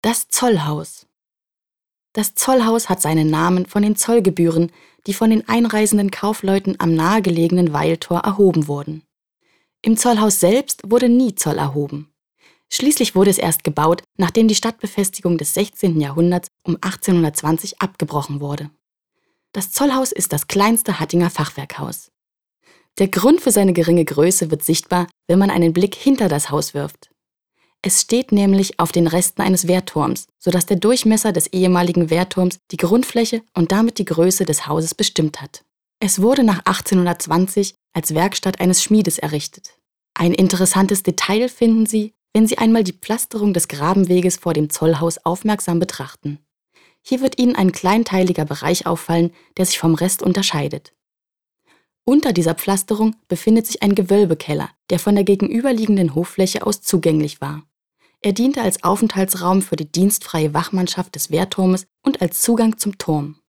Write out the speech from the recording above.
Das Zollhaus. Das Zollhaus hat seinen Namen von den Zollgebühren, die von den einreisenden Kaufleuten am nahegelegenen Weiltor erhoben wurden. Im Zollhaus selbst wurde nie Zoll erhoben. Schließlich wurde es erst gebaut, nachdem die Stadtbefestigung des 16. Jahrhunderts um 1820 abgebrochen wurde. Das Zollhaus ist das kleinste Hattinger Fachwerkhaus. Der Grund für seine geringe Größe wird sichtbar, wenn man einen Blick hinter das Haus wirft. Es steht nämlich auf den Resten eines Wehrturms, sodass der Durchmesser des ehemaligen Wehrturms die Grundfläche und damit die Größe des Hauses bestimmt hat. Es wurde nach 1820 als Werkstatt eines Schmiedes errichtet. Ein interessantes Detail finden Sie, wenn Sie einmal die Pflasterung des Grabenweges vor dem Zollhaus aufmerksam betrachten. Hier wird Ihnen ein kleinteiliger Bereich auffallen, der sich vom Rest unterscheidet. Unter dieser Pflasterung befindet sich ein Gewölbekeller, der von der gegenüberliegenden Hoffläche aus zugänglich war. Er diente als Aufenthaltsraum für die dienstfreie Wachmannschaft des Wehrturmes und als Zugang zum Turm.